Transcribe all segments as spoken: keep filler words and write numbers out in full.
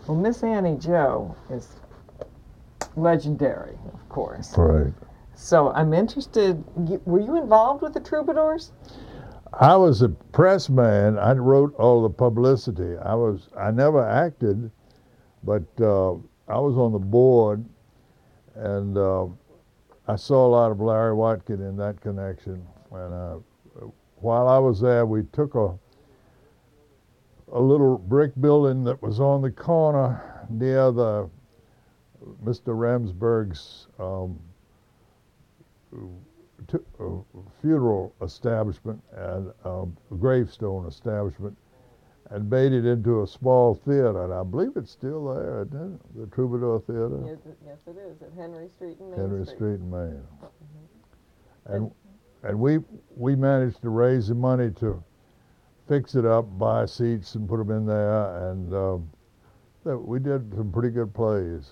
Well, Miss Annie Joe is legendary, of course. Right. So I'm interested, were you involved with the Troubadours? I was a press man. I wrote all the publicity. I was. I never acted, but uh, I was on the board, and uh, I saw a lot of Larry Watkin in that connection. And uh, while I was there, we took a a little brick building that was on the corner near the Mister Ramsberg's um, t- uh, funeral establishment and uh, gravestone establishment, and made it into a small theater. And I believe it's still there, isn't it? The Troubadour Theater. Yes, it, yes, it is at Henry Street and Main Henry Street. Street in Maine. Mm-hmm. And and we we managed to raise the money to fix it up, buy seats, and put them in there, and um, we did some pretty good plays.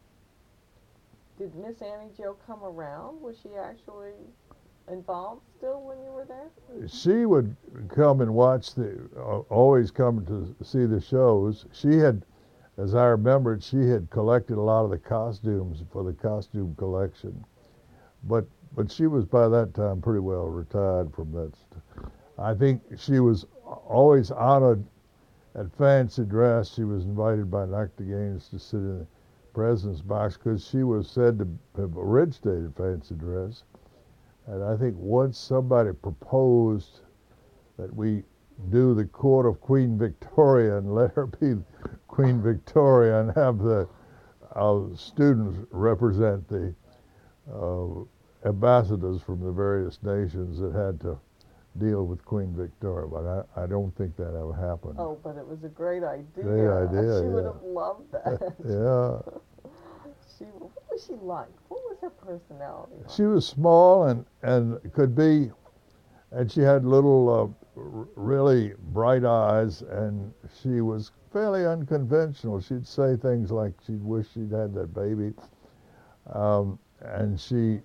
Did Miss Annie Joe come around? Was she actually involved still when you were there? She would come and watch the, uh, always come to see the shows. She had, as I remembered, she had collected a lot of the costumes for the costume collection. But but she was by that time pretty well retired from that. I think she was always honored at fancy dress. She was invited by Doctor Gaines to sit in the president's box because she was said to have originated fancy dress. And I think once somebody proposed that we do the court of Queen Victoria and let her be Queen Victoria and have the uh, students represent the uh, ambassadors from the various nations that had to deal with Queen Victoria, but I, I don't think that ever happened. Oh, but it was a great idea. Great idea, She yeah. would have loved that. Yeah. She, what was she like? What was her personality like? She was small and, and could be, and she had little, uh, r- really bright eyes, and she was fairly unconventional. She'd say things like she'd wish she'd had that baby. Um, and she,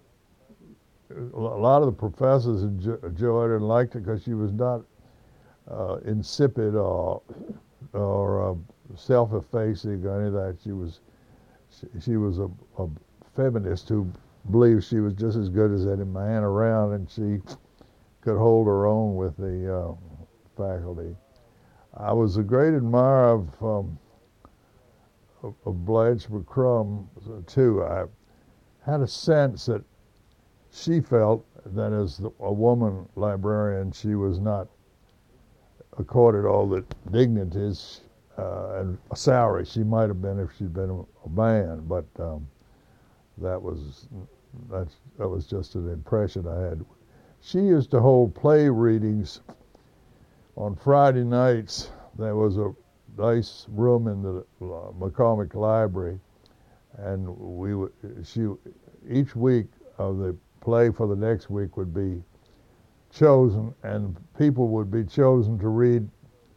a lot of the professors enjoyed her and liked her because she was not uh, insipid or or uh, self-effacing or any of that. She was she, she was a, a feminist who believed she was just as good as any man around, and she could hold her own with the uh, faculty. I was a great admirer of um, of, of Blanche McCrum too. I had a sense that she felt that as a woman librarian, she was not accorded all the dignities uh, and a salary she might have been if she'd been a man, but um, that was that's, that was just an impression I had. She used to hold play readings on Friday nights. There was a nice room in the uh, McCormick Library, and we would, she each week of the play for the next week would be chosen, and people would be chosen to read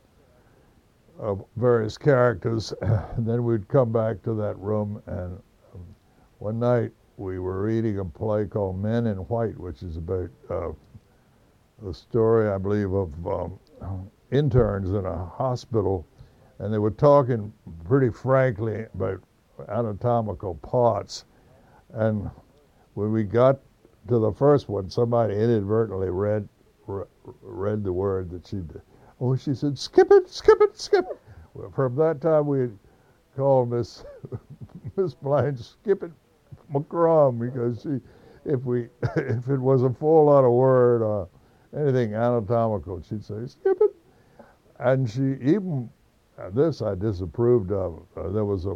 uh, various characters, and then we'd come back to that room, and um, one night we were reading a play called Men in White, which is about uh, the story, I believe, of um, interns in a hospital, and they were talking pretty frankly about anatomical parts, and when we got to the first one, somebody inadvertently read re, read the word that she did. Oh, she said, skip it, skip it, skip it. Well, from that time, we called Miss Miss Blanche Skip It McCrum, because she, if we if it was a full lot of word or anything anatomical, she'd say, skip it. And she even, uh, this I disapproved of. Uh, there was a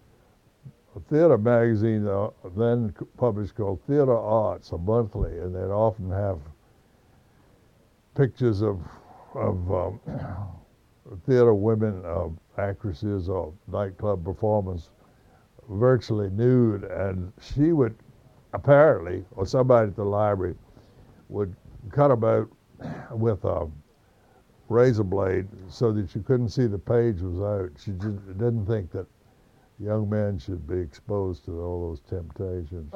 A theater magazine uh, then published called Theater Arts, a monthly, and they'd often have pictures of of um, theater women, uh, actresses, or nightclub performers, virtually nude, and she would apparently, or somebody at the library, would cut them out with a razor blade so that you couldn't see the page was out. She just didn't think that young men should be exposed to all those temptations.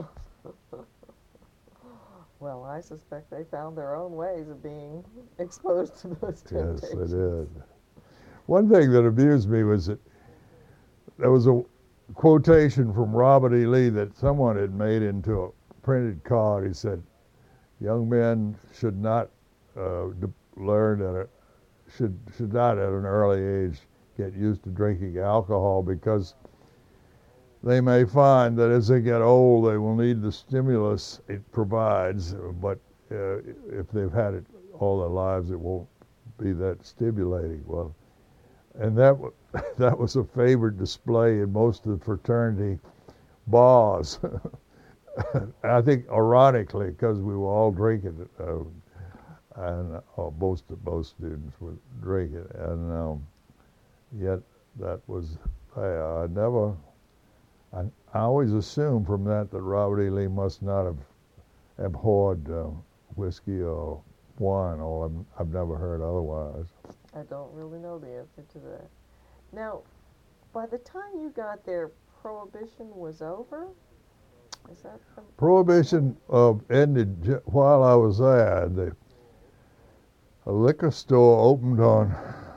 Well, I suspect they found their own ways of being exposed to those temptations. Yes, they did. One thing that amused me was that there was a quotation from Robert E. Lee that someone had made into a printed card. He said, "Young men should not uh, learn at a, should should not at an early age get used to drinking alcohol because they may find that as they get old they will need the stimulus it provides, but uh, if they've had it all their lives it won't be that stimulating." Well, and that that was a favored display in most of the fraternity bars. I think ironically because we were all drinking, uh, and uh, most most students were drinking, and um, yet that was I, I never. I, I always assumed from that that Robert E. Lee must not have abhorred uh, whiskey or wine, or I've, I've never heard otherwise. I don't really know the answer to that. Now, by the time you got there, Prohibition was over? Is that from... Prohibition uh, ended j- while I was there. The, a liquor store opened on,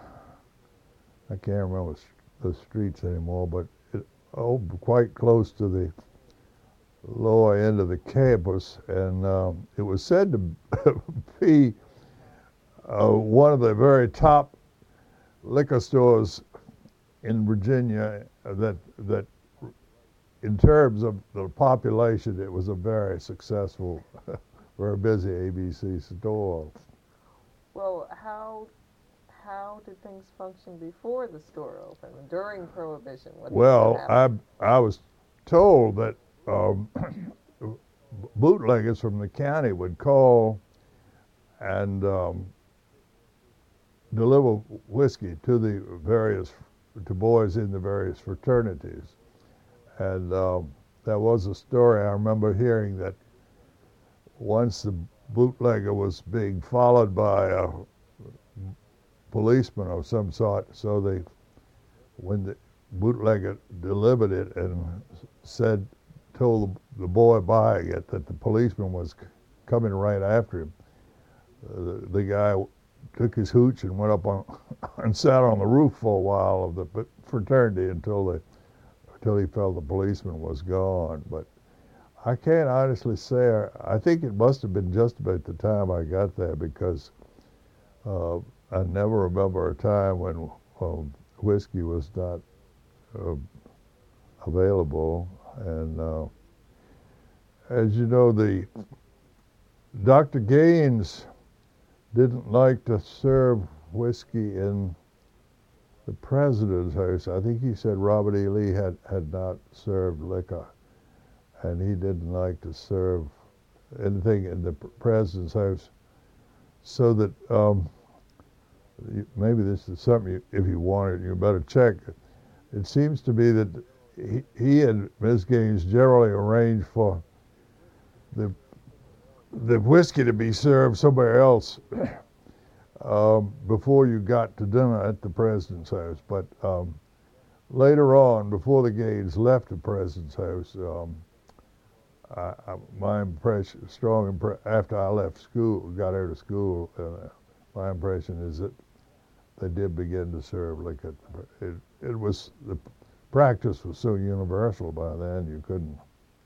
I can't remember the streets anymore, but it opened quite close to the lower end of the campus, and um, it was said to be uh, one of the very top liquor stores in Virginia that that in terms of the population, it was a very successful, very busy A B C store. Well, how how did things function before the store opened, during Prohibition? What Well, I I was told that um, bootleggers from the county would call and um, deliver whiskey to the various to boys in the various fraternities, and um, there was a story I remember hearing that once the bootlegger was being followed by a policeman of some sort, so they, when the bootlegger delivered it and said, told the, the boy buying it that the policeman was c- coming right after him, uh, the, the guy took his hooch and went up on and sat on the roof for a while of the fraternity until the until he felt the policeman was gone. But I can't honestly say. I think it must have been just about the time I got there, because uh, I never remember a time when um, whiskey was not uh, available. And uh, as you know, the Doctor Gaines didn't like to serve whiskey in the president's house. I think he said Robert E. Lee had, had not served liquor, and he didn't like to serve anything in the president's house. So that um, maybe this is something, you, if you want it, you better check. It seems to be that he, he and Miss Gaines generally arranged for the the whiskey to be served somewhere else um, before you got to dinner at the president's house. But um, later on, before the Gaines left the president's house, um, I, I, my impression, strong impre- after I left school, got out of school, uh, my impression is that they did begin to serve liquor. It, it was, the practice was so universal by then, you couldn't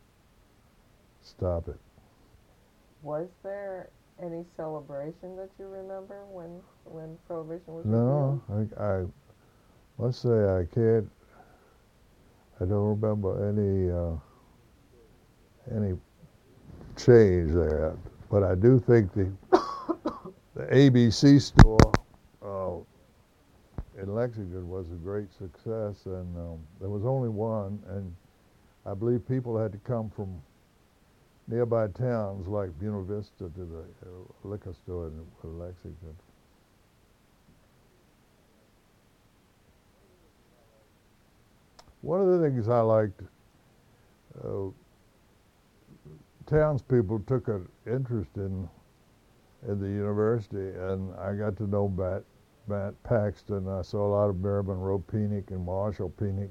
stop it. Was there any celebration that you remember when when Prohibition was No, repealed? I, I must say I can't. I don't remember any uh, any change there, but I do think the the A B C store uh, in Lexington was a great success, and um, there was only one, and I believe people had to come from nearby towns like Buena Vista to the uh, liquor store in Lexington. One of the things I liked, uh, townspeople took an interest in in the university, and I got to know Matt, Matt Paxton. I saw a lot of Mary Monroe Peenick and Marshall Peenick.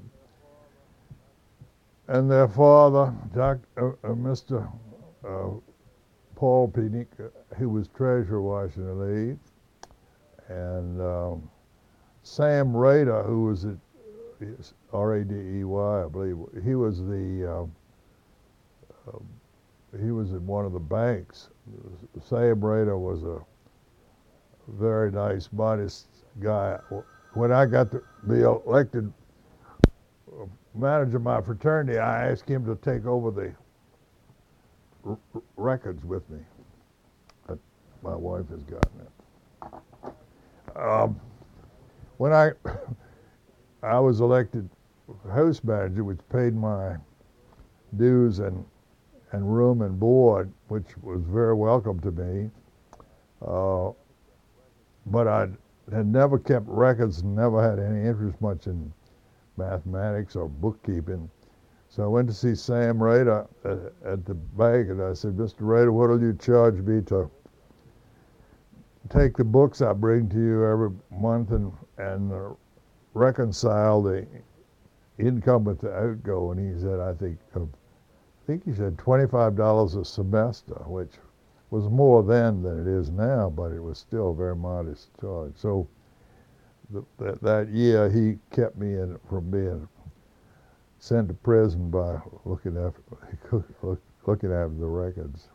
And their father, Doctor Uh, uh, Mister Uh, Paul Peenick, uh, who was treasurer of Washington Lee, and um, Sam Rader, who was at R A D E Y, I believe. He was the uh, uh, he was in one of the banks. Sam Rader was a very nice, modest guy. When I got to be elected manager of my fraternity, I asked him to take over the r- records with me. But my wife has gotten it. Um, when I I was elected house manager, which paid my dues and and room and board, which was very welcome to me. Uh, but I had never kept records and never had any interest much in mathematics or bookkeeping. So I went to see Sam Rader at, at the bank, and I said, Mister Rader, what will you charge me to take the books I bring to you every month and, and uh, reconcile the income with the outgo? And he said, I think, uh, I think he said twenty-five dollars a semester, which was more then than it is now, but it was still a very modest charge. So the, that, that year he kept me in from being sent to prison by looking after looking after the records.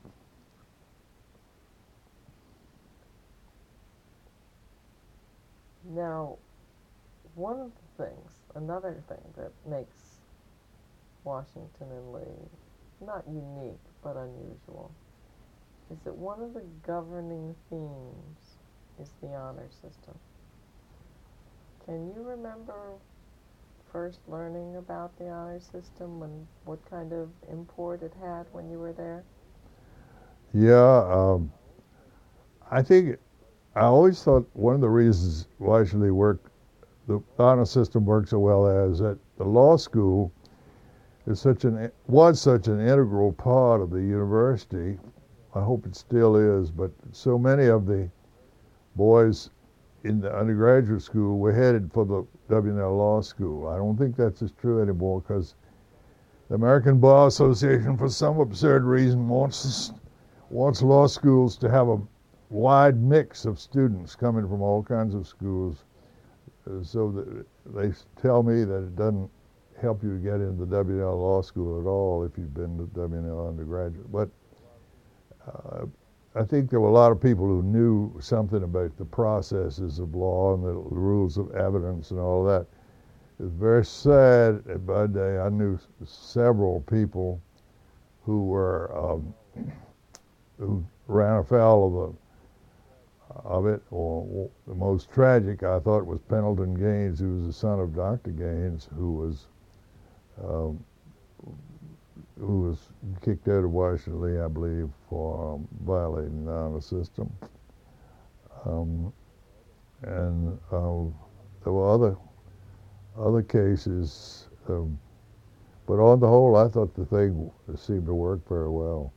Now, one of the things, another thing that makes Washington and Lee not unique but unusual is that one of the governing themes is the honor system. Can you remember first learning about the honor system and what kind of import it had when you were there? Yeah, um, I think I always thought one of the reasons Washington Lee worked, the honor system worked so well is that the law school is such an was such an integral part of the university. I hope it still is, but so many of the boys in the undergraduate school were headed for the W and L Law School. I don't think that's as true anymore because the American Bar Association, for some absurd reason, wants wants law schools to have a wide mix of students coming from all kinds of schools. Uh, so that they tell me that it doesn't help you get into the W and L Law School at all if you've been to W and L undergraduate. But uh, I think there were a lot of people who knew something about the processes of law and the rules of evidence and all that. It was very sad at my day. I knew several people who were um, who ran afoul of the of it. Or the most tragic, I thought, was Pendleton Gaines, who was the son of Doctor Gaines, who was um, who was kicked out of Washington Lee, I believe, for um, violating the honor system. Um, and uh, there were other other cases, um, but on the whole, I thought the thing seemed to work very well.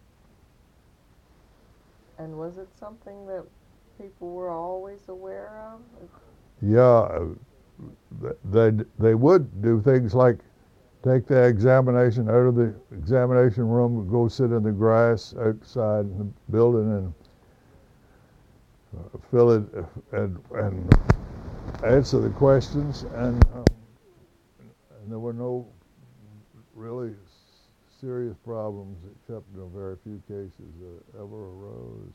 And was it something that people were always aware of? Yeah, they they would do things like take the examination out of the examination room and go sit in the grass outside the building and uh, fill it and, and answer the questions. And, um, and there were no really serious problems except in a very few cases that ever arose.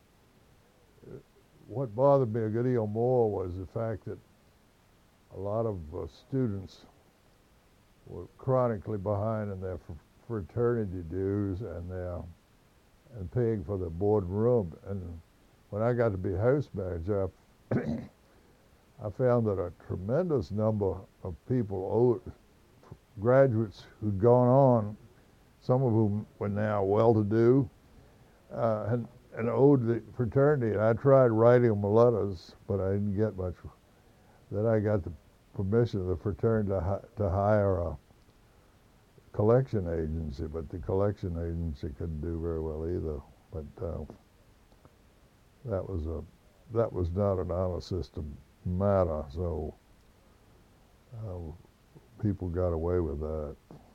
What bothered me a good deal more was the fact that a lot of uh, students were chronically behind in their fraternity dues and their and paying for their board and room. And when I got to be house manager, I found that a tremendous number of people, owed, graduates who'd gone on, some of whom were now well-to-do, uh, and, and owed the fraternity. And I tried writing them letters, but I didn't get much. Then I got the permission of the fraternity to, hi- to hire a collection agency, but the collection agency couldn't do very well either. But uh, that was a that was not an honor system matter, so uh, people got away with that.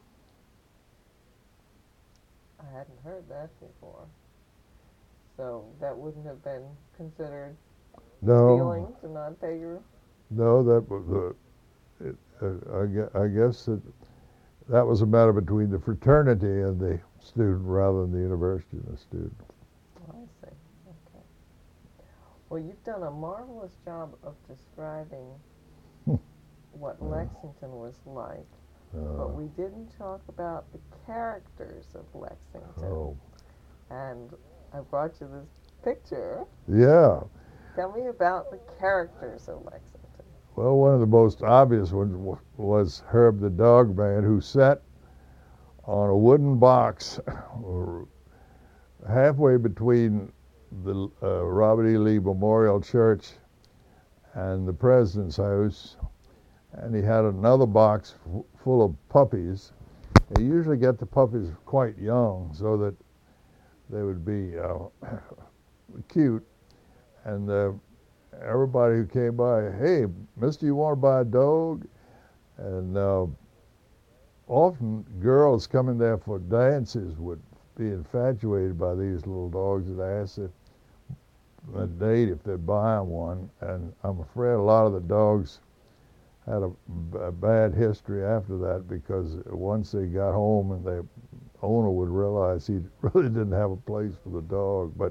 I hadn't heard that before. So that wouldn't have been considered No, stealing to not pay your... no, that was the it, uh, I, gue- I guess that that was a matter between the fraternity and the student rather than the university and the student. I see. Okay. Well, you've done a marvelous job of describing what Lexington was like, Uh, but we didn't talk about the characters of Lexington. oh, And I brought you this picture. yeah. Tell me about the characters of Lexington. Well, one of the most obvious ones w- was Herb the dog man, who sat on a wooden box halfway between the uh, Robert E. Lee Memorial Church and the president's house, and he had another box f- full of puppies. They usually get the puppies quite young so that they would be uh, cute, and uh, everybody who came by, hey, mister, you want to buy a dog? And uh, often girls coming there for dances would be infatuated by these little dogs and ask if a date if they'd buy one. And I'm afraid a lot of the dogs had a, a bad history after that, because once they got home and the owner would realize he really didn't have a place for the dog. But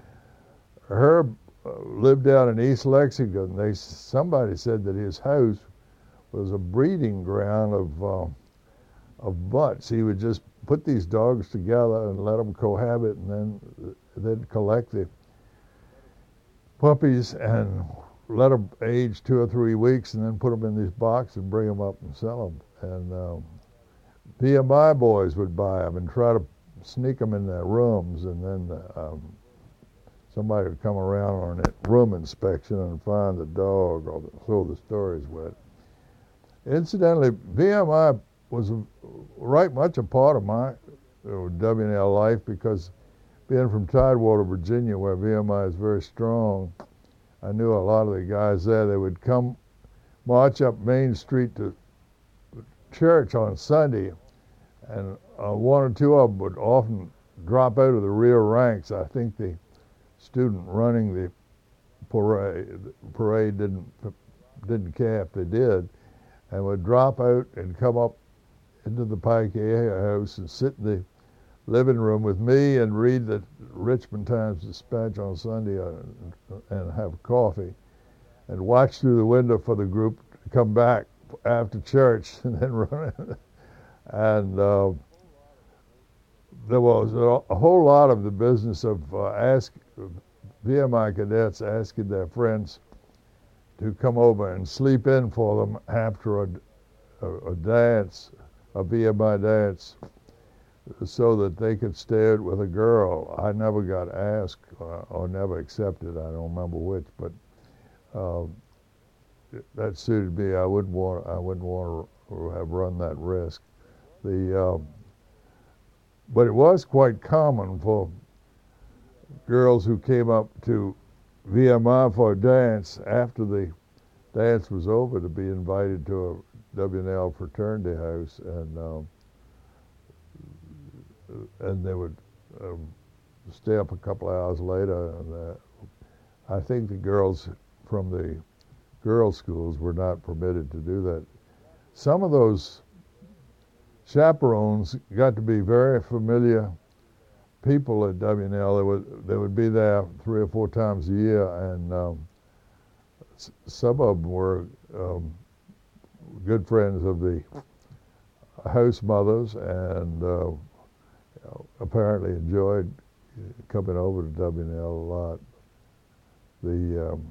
Herb uh, lived out in East Lexington. They somebody said that his house was a breeding ground of uh, of butts. He would just put these dogs together and let them cohabit, and then they'd collect the puppies and let them age two or three weeks, and then put them in these boxes and bring them up and sell them. And um, P M I boys would buy them and try to sneak them in their rooms, and then um, somebody would come around on a room inspection and find the dog, or the, so the stories went. Incidentally, V M I was a, right much a part of my uh, W N L life, because being from Tidewater, Virginia, where V M I is very strong, I knew a lot of the guys there. They would come march up Main Street to church on Sunday, and uh, one or two of them would often drop out of the rear ranks. I think the student running the parade, parade didn't didn't care if they did, and would drop out and come up into the Pike House and sit in the living room with me and read the Richmond Times-Dispatch on Sunday and, and have coffee, and watch through the window for the group to come back after church and then run in. And uh, there was a, a whole lot of the business of uh, ask V M I cadets asking their friends to come over and sleep in for them after a, a, a dance, a V M I dance, so that they could stay out with a girl. I never got asked uh, or never accepted. I don't remember which, but uh, that suited me. I wouldn't want. I wouldn't want to have run that risk. The uh, but it was quite common for girls who came up to V M I for a dance after the dance was over to be invited to a W N L fraternity house, and um, and they would um, stay up a couple of hours later. And uh, I think the girls from the girls' schools were not permitted to do that. Some of those chaperones got to be very familiar people at W N L. They would they would be there three or four times a year, and um, s- some of them were um, good friends of the house mothers, and uh, apparently enjoyed coming over to W N L a lot. The um,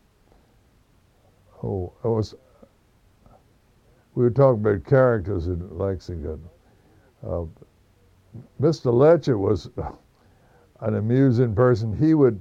oh, I was we were talking about characters in Lexington. Uh, Mister Letcher was an amusing person. He would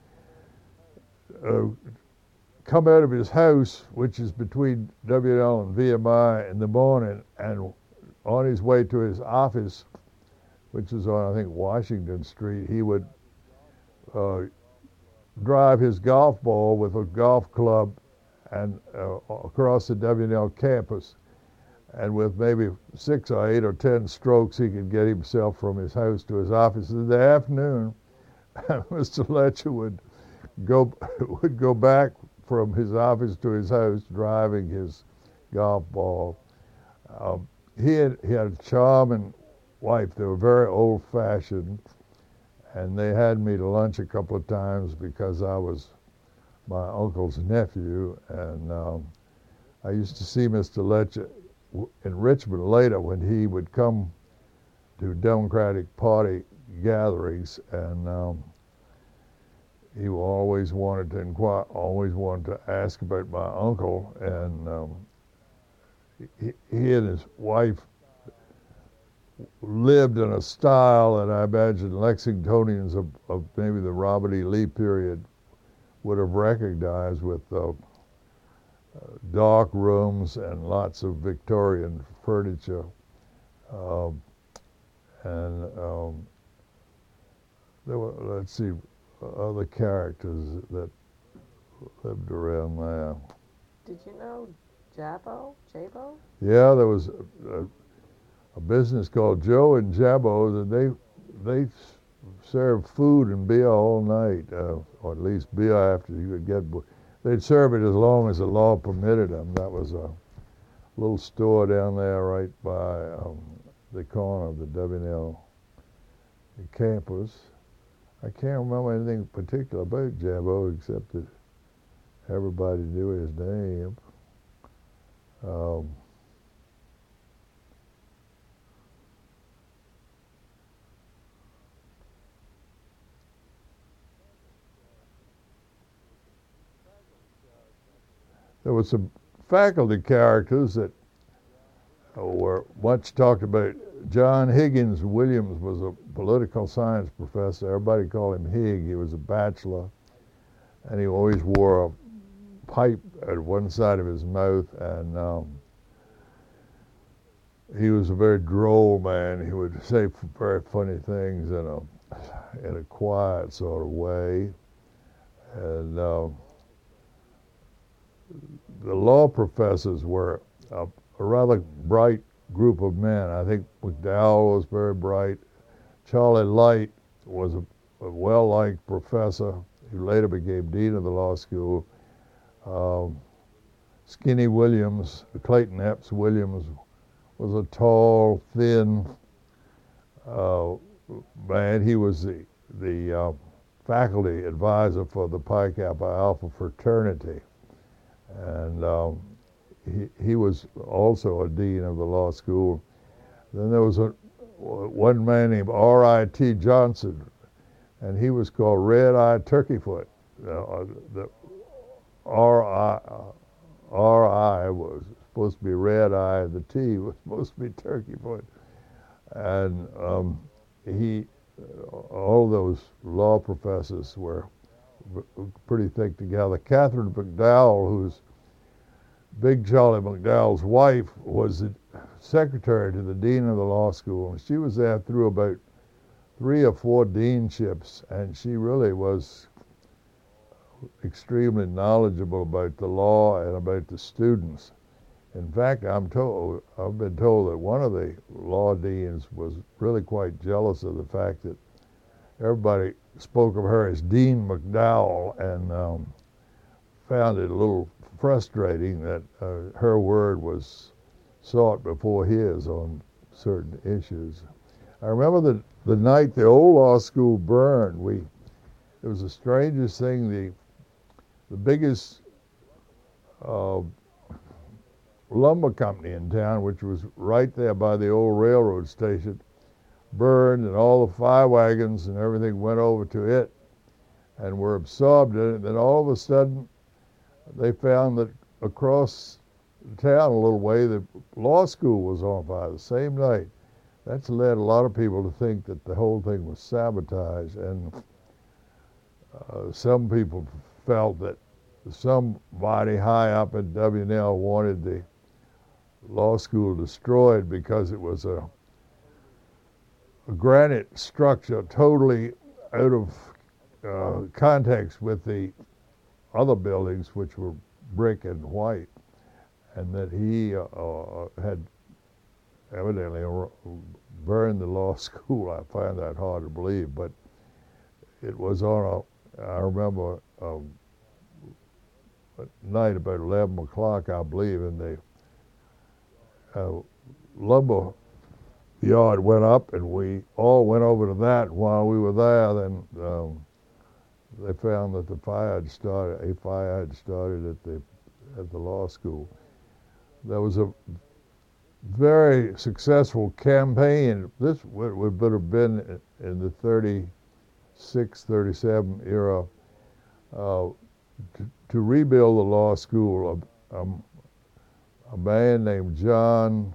uh, come out of his house, which is between W N L and V M I, in the morning, and on his way to his office, which is on, I think, Washington Street, he would uh, drive his golf ball with a golf club and uh, across the W N L campus. And with maybe six or eight or ten strokes, he could get himself from his house to his office. In the afternoon, Mister Letcher would go would go back from his office to his house, driving his golf ball. Um, he had he had a charming wife. They were very old-fashioned, and they had me to lunch a couple of times because I was my uncle's nephew, and um, I used to see Mister Letcher in Richmond later when he would come to Democratic Party gatherings, and um, he always wanted to inquire, always wanted to ask about my uncle, and um, he, he and his wife lived in a style that I imagine Lexingtonians of, of maybe the Robert E. Lee period would have recognized, with uh, uh, dark rooms and lots of Victorian furniture. Um, and um, there were, let's see, other characters that lived around there. Did you know Jabbo? Jabo? Yeah, there was a, a business called Joe and Jabbo that they they served food and beer all night, uh, or at least beer after you could get. They'd serve it as long as the law permitted them. That was a little store down there right by um, the corner of the W and L campus. I can't remember anything particular about Jabbo except that everybody knew his name. Um, there were some faculty characters that were much talked about. John Higgins Williams was a political science professor. Everybody called him Hig. He was a bachelor, and he always wore a pipe at one side of his mouth, and um, he was a very droll man. He would say very funny things in a in a quiet sort of way, and uh, the law professors were a, a rather bright group of men. I think McDowell was very bright. Charlie Light was a, a well-liked professor who later became dean of the law school. Um, Skinny Williams, Clayton Epps Williams, was a tall, thin uh, man. He was the the uh, faculty advisor for the Pi Kappa Alpha fraternity, and um, he he was also a dean of the law school. Then there was a one man named R I T Johnson, and he was called Red Eye Turkeyfoot. Uh, the R I R I was supposed to be red eye, and the T was supposed to be turkeyfoot. And um, he, all those law professors were pretty thick together. Catherine McDowell, who's Big Charlie McDowell's wife, was the secretary to the dean of the law school, and she was there through about three or four deanships, and she really was extremely knowledgeable about the law and about the students. In fact, I'm told, I've been told that one of the law deans was really quite jealous of the fact that everybody spoke of her as Dean McDowell, and um, found it a little frustrating that uh, her word was sought before his on certain issues. I remember the, the night the old law school burned, we, it was the strangest thing. The, the biggest uh, lumber company in town, which was right there by the old railroad station, burned, and all the fire wagons and everything went over to it and were absorbed in it. Then all of a sudden, they found that across the town a little way, the law school was on fire the same night. That's led a lot of people to think that the whole thing was sabotage, and uh, some people felt that somebody high up at W and L wanted the law school destroyed because it was a, a granite structure totally out of uh, context with the other buildings, which were brick and white, and that he uh, uh, had evidently burned the law school. I find that hard to believe, but it was on a, I remember um, at night about eleven o'clock, I believe, and the uh, lumber yard went up, and we all went over to that. While we were there, then um, they found that the fire had started. A fire had started at the at the law school. There was a very successful campaign. This would, would have been in the thirty-six, thirty-seven era uh, to, to rebuild the law school. A, a, a man named John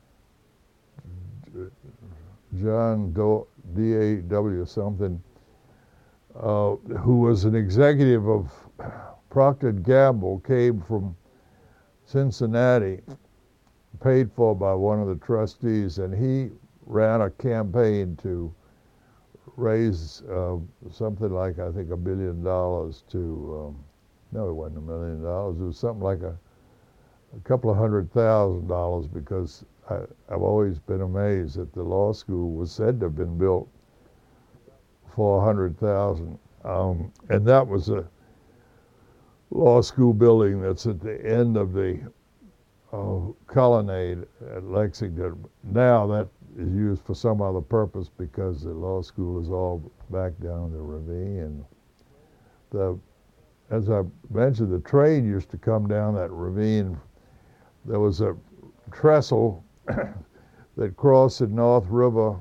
John D A W something, uh, who was an executive of Procter and Gamble, came from Cincinnati, paid for by one of the trustees, and he ran a campaign to raise uh, something like, I think, a million dollars to, um, no, it wasn't a million dollars, it was something like a, a couple of hundred thousand dollars, because I, I've always been amazed that the law school was said to have been built for a hundred thousand, um, and that was a law school building that's at the end of the uh, colonnade at Lexington. Now that is used for some other purpose because the law school is all back down the ravine. The, as I mentioned, the train used to come down that ravine. There was a trestle that crossed the North River.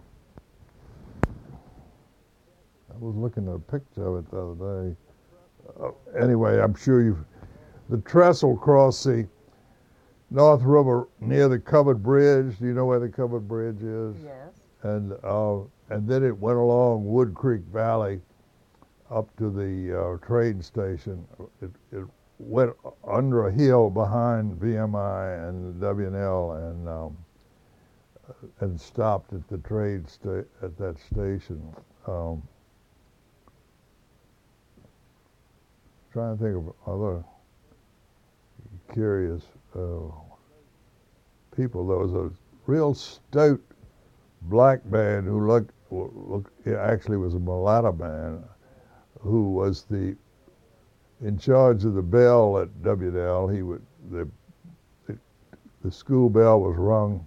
I was looking at a picture of it the other day. Uh, anyway, I'm sure you've, the trestle crossed the North River near the Covered Bridge. Do you know where the Covered Bridge is? Yes. And uh, and then it went along Wood Creek Valley up to the uh, train station. It, it went under a hill behind V M I and W and L, and um, and stopped at the train sta- at that station. Um, trying to think of other curious uh, people. There was a real stout black man who looked, looked actually was a mulatto man, who was the in charge of the bell at W and L. He would the, the the school bell was rung.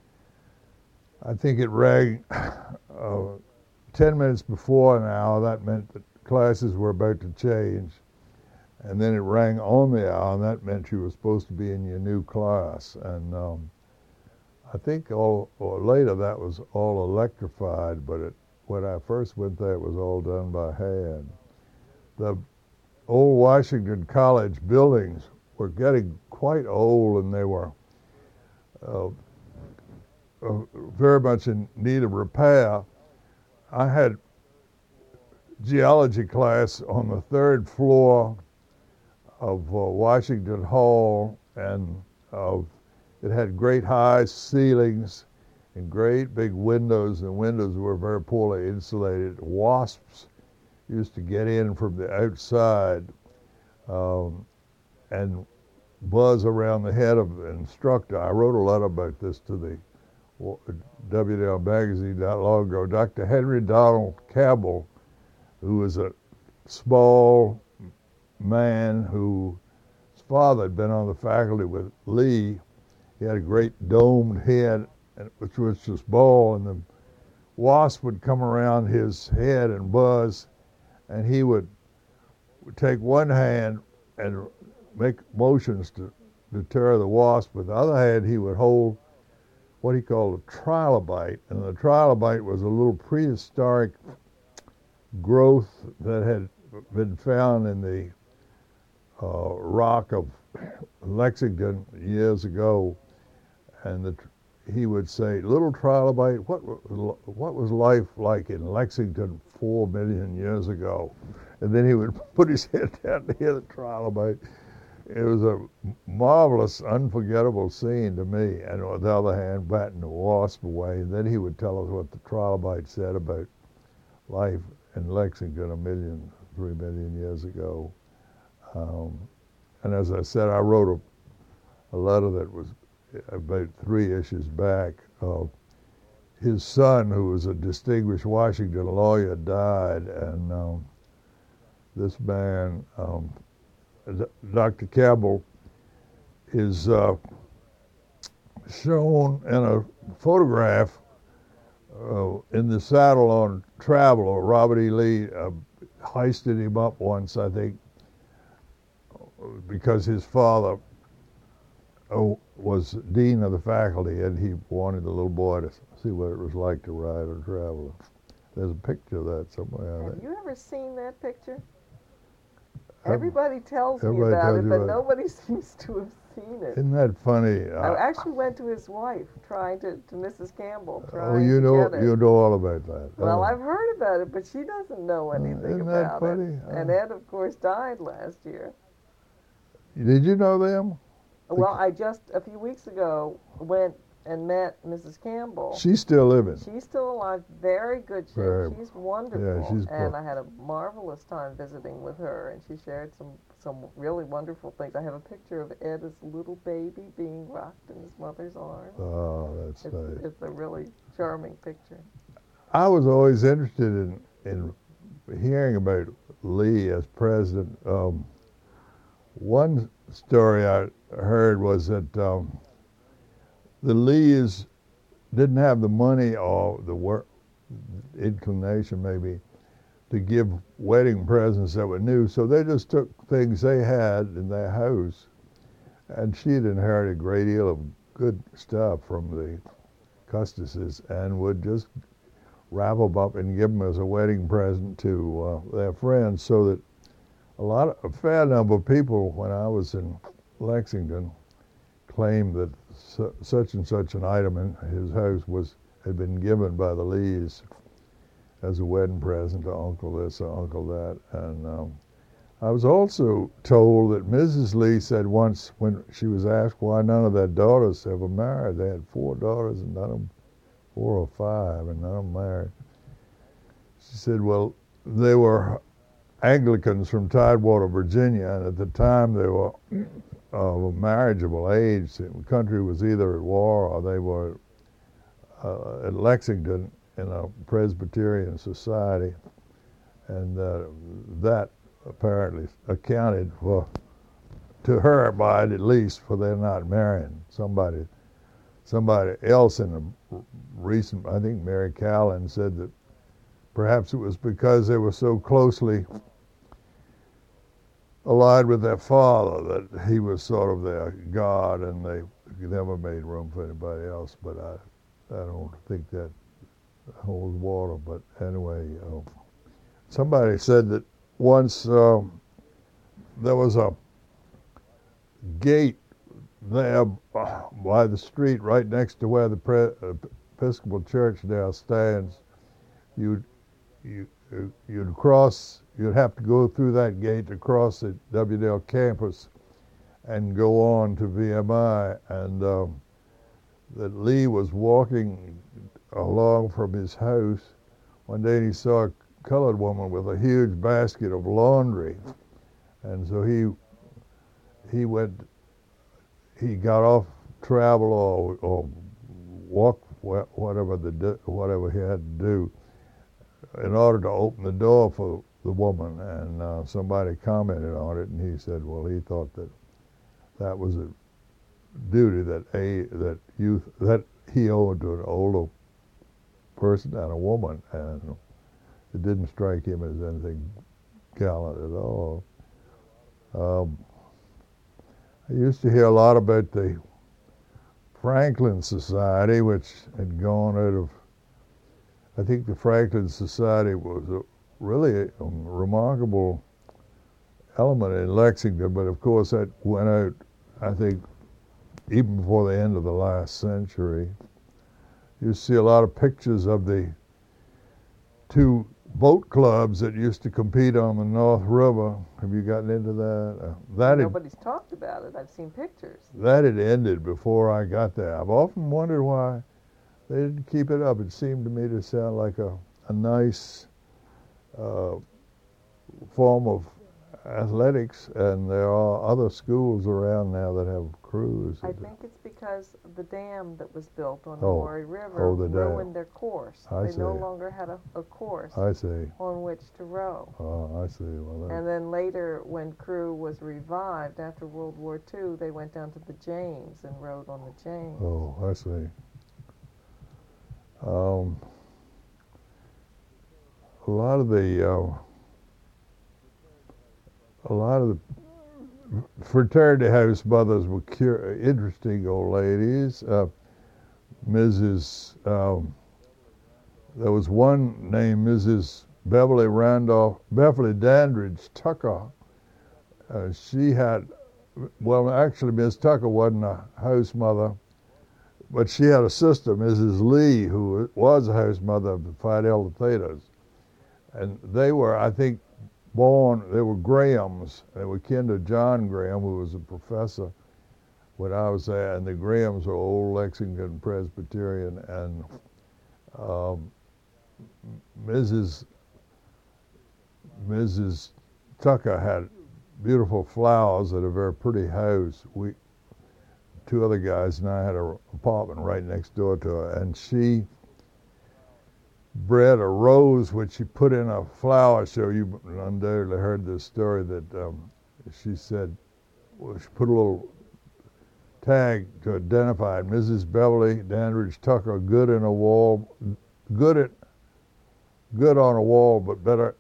I think it rang uh, ten minutes before an hour. That meant that classes were about to change. And then it rang on the hour, and that meant you were supposed to be in your new class. And um, I think all, or later that was all electrified, but it, when I first went there, it was all done by hand. The old Washington College buildings were getting quite old, and they were uh, uh, very much in need of repair. I had geology class on the third floor of uh, Washington Hall, and uh, it had great high ceilings and great big windows. The windows were very poorly insulated. Wasps used to get in from the outside um, and buzz around the head of the instructor. I wrote a lot about this to the W and L magazine not long ago. Doctor Henry Donald Cabell, who was a small man who, his father had been on the faculty with Lee. He had a great domed head, which was just bald, and the wasp would come around his head and buzz, and he would, would take one hand and make motions to deter the wasp. With the other hand, he would hold what he called a trilobite, and the trilobite was a little prehistoric growth that had been found in the uh, rock of Lexington years ago, and the, he would say, "Little trilobite, what what was life like in Lexington four million years ago?" And then he would put his head down to hear the trilobite. It was a marvelous, unforgettable scene to me. And on the other hand, batting the wasp away, and then he would tell us what the trilobite said about life in Lexington a million, three million years ago. Um, and as I said, I wrote a, a letter that was about three issues back. Uh, his son, who was a distinguished Washington lawyer, died, and um, this man, um, Doctor Cabell, is uh, shown in a photograph uh, in the saddle on Traveler. Robert E. Lee uh, hoisted him up once, I think, because his father uh, was dean of the faculty, and he wanted the little boy to see what it was like to ride a Traveler. There's a picture of that somewhere. Have you ever seen that picture? I've, Everybody tells everybody me about tells it, but about nobody seems to have seen it. Isn't that funny? I Uh, actually went to his wife, trying to, to Missus Campbell, trying oh, you to know, get it. you know all about that. Well, uh, I've heard about it, but she doesn't know anything isn't that about funny? it. Uh, And Ed, of course, died last year. Did you know them? Well, I just, a few weeks ago, went and met Missus Campbell. She's still living. She's still alive, very good shape. Very- She's wonderful. yeah, she's and pro- I had a marvelous time visiting with her, and she shared some, some really wonderful things. I have a picture of Ed as a little baby being rocked in his mother's arms. Oh, that's It's, nice. it's a really charming picture. I was always interested in in hearing about Lee as president. Um, one story I heard was that um, the Lees didn't have the money or the work inclination maybe to give wedding presents that were new, so they just took things they had in their house, and she'd inherited a great deal of good stuff from the Custuses and would just wrap them up and give them as a wedding present to uh, their friends, so that a lot of, a fair number of people when I was in Lexington claimed that su- such and such an item in his house was had been given by the Lees as a wedding present to Uncle this or Uncle that. And um, I was also told that Missus Lee said once when she was asked why none of their daughters ever married, they had four daughters and none of them, four or five, and none of them married. She said, well, they were Anglicans from Tidewater, Virginia, and at the time they were of a marriageable age. The country was either at war or they were uh, at Lexington in a Presbyterian society, and uh, that apparently accounted for, to her mind at least, for their not marrying. Somebody, somebody else in a recent, I think Mary Callan said that perhaps it was because they were so closely allied with their father that he was sort of their god, and they never made room for anybody else. But I, I don't think that holds water. But anyway, uh, somebody said that once um, there was a gate there by the street right next to where the Pre- uh, Episcopal Church now stands. You'd you you'd cross. You'd have to go through that gate to cross the W D L campus and go on to V M I. And um, that Lee was walking along from his house one day, and he saw a colored woman with a huge basket of laundry, and so he he went. He got off travel or or walked whatever the whatever he had to do in order to open the door for the woman, and uh, somebody commented on it, and he said, well, he thought that that was a duty that a that youth that he owed to an older person and a woman, and it didn't strike him as anything gallant at all. Um, I used to hear a lot about the Franklin Society, which had gone out of, I think the Franklin Society was a really a remarkable element in Lexington, but of course that went out, I think, even before the end of the last century. You see a lot of pictures of the two boat clubs that used to compete on the North River. Have you gotten into that? Uh, that Nobody's had, talked about it. I've seen pictures. That had ended before I got there. I've often wondered why they didn't keep it up. It seemed to me to sound like a, a nice uh, form of athletics, and there are other schools around now that have crews. I think it's because the dam that was built on the Oh. Maury River Oh, the dam. ruined their course. I They no see. longer had a, a course I see. on which to row. Oh, I see. Well, that, And then later, when crew was revived after World War Two, they went down to the James and rowed on the James. oh, I see. Um, a lot of the uh, a lot of the fraternity house mothers were cur- interesting old ladies. Uh, Missus Um, there was one named Missus Beverly Randolph, Beverly Dandridge Tucker. Uh, she had, well, actually, Miss Tucker wasn't a house mother, but she had a sister, Missus Lee, who was a house mother of the Phi Delta Thetas. And they were, I think, born, they were Grahams. They were kin to John Graham, who was a professor when I was there, and the Grahams were old Lexington Presbyterian, and um, Missus Missus Tucker had beautiful flowers at a very pretty house. We, two other guys and I had an apartment right next door to her, and she bred a rose which she put in a flower show. You undoubtedly heard this story that um, she said, well, she put a little tag to identify it. Missus Beverly Dandridge Tucker, good in a wall, good at, good on a wall, but better,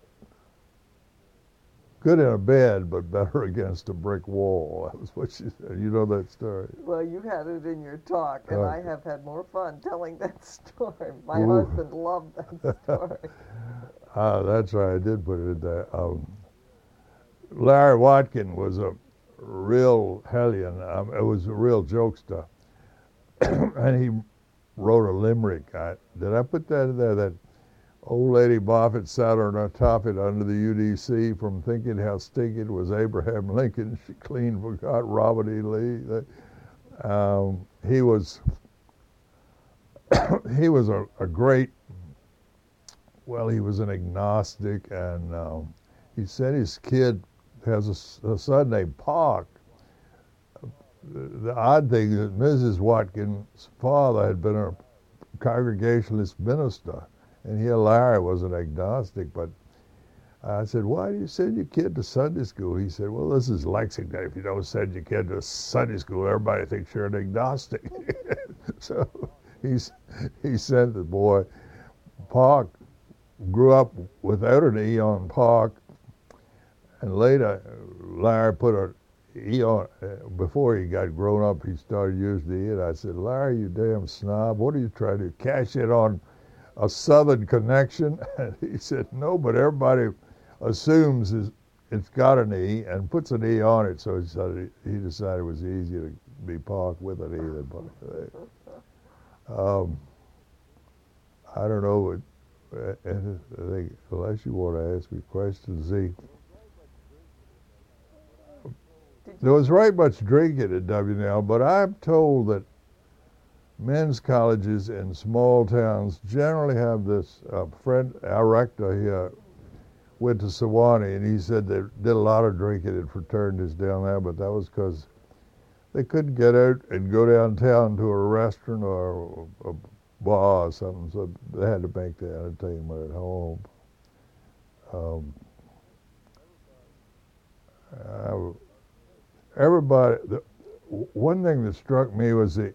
good in a bed, but better against a brick wall. That was what she said. You know that story. Well, you had it in your talk, and Uh, I have had more fun telling that story. My Ooh. husband loved that story. Ah, that's right. I did put it in there. Um, Larry Watkin was a real hellion. Um, it was a real jokester, and he wrote a limerick. I, did I put that in there? That old lady Moffat sat on her top it under the U D C from thinking how stinking was Abraham Lincoln. She clean forgot Robert E. Lee. Um, he was he was a, a great. Well, he was an agnostic, and um, he said his kid has a, a son named Park. The, the odd thing is Missus Watkins' father had been a Congregationalist minister, and he, Larry, was an agnostic. But I said, why do you send your kid to Sunday school? He said, well, this is Lexington. If you don't send your kid to Sunday school, everybody thinks you're an agnostic. So he's, he sent the boy. Park grew up without an E on Park, and later Larry put an E on, uh, before he got grown up, he started using the E, and I said, Larry, you damn snob, what are you trying to cash it on a Southern connection? And he said, no, but everybody assumes it's got an E and puts an E on it, so he decided, he decided it was easier to be Park with an E than Park. Um, I don't know, but I think, unless you want to ask me questions, Z. There was very much drinking at W N L, but I'm told that men's colleges in small towns generally have this. Uh, friend, our rector here, went to Sewanee, and he said they did a lot of drinking at fraternities down there, but that was because they couldn't get out and go downtown to a restaurant or a bar or something, so they had to make the entertainment at home. Um, I, everybody, the, one thing that struck me was the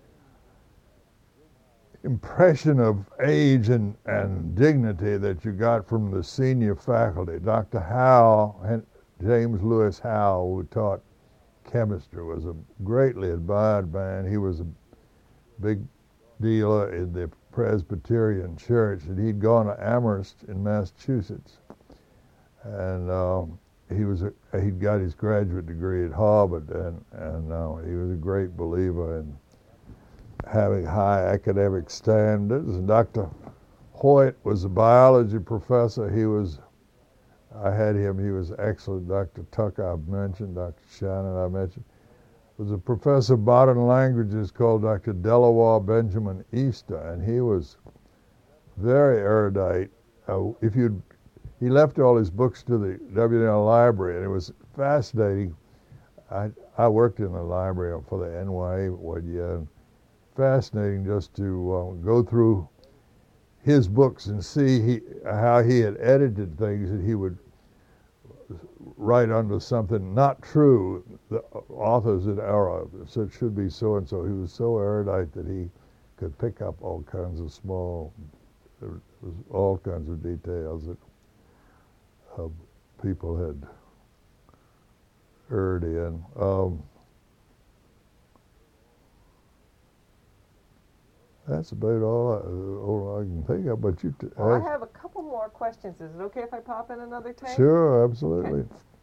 impression of age and, and dignity that you got from the senior faculty. Doctor Howe, James Lewis Howe, who taught chemistry, was a greatly admired man. He was a big dealer in the Presbyterian Church, and he'd gone to Amherst in Massachusetts, and uh, he was a, he'd got his graduate degree at Harvard, and and uh, he was a great believer in having high academic standards. And Doctor Hoyt was a biology professor. He was, I had him. He was excellent. Doctor Tucker I've mentioned. Doctor Shannon I mentioned. Was a professor of modern languages called Doctor Delaware Benjamin Easter, and he was very erudite. Uh, if you'd he left all his books to the W and L library, and it was fascinating. I I worked in the library for the N Y A one year, and fascinating just to uh, go through his books and see he, how he had edited things that he would write under something not true. The authors in error said should be so and so. He was so erudite that he could pick up all kinds of small, all kinds of details that uh, people had erred in. Um, that's about all I, all I can think of. But you, t- Well, I have a couple more questions. Is it okay if I pop in another tape? Sure, absolutely. Okay.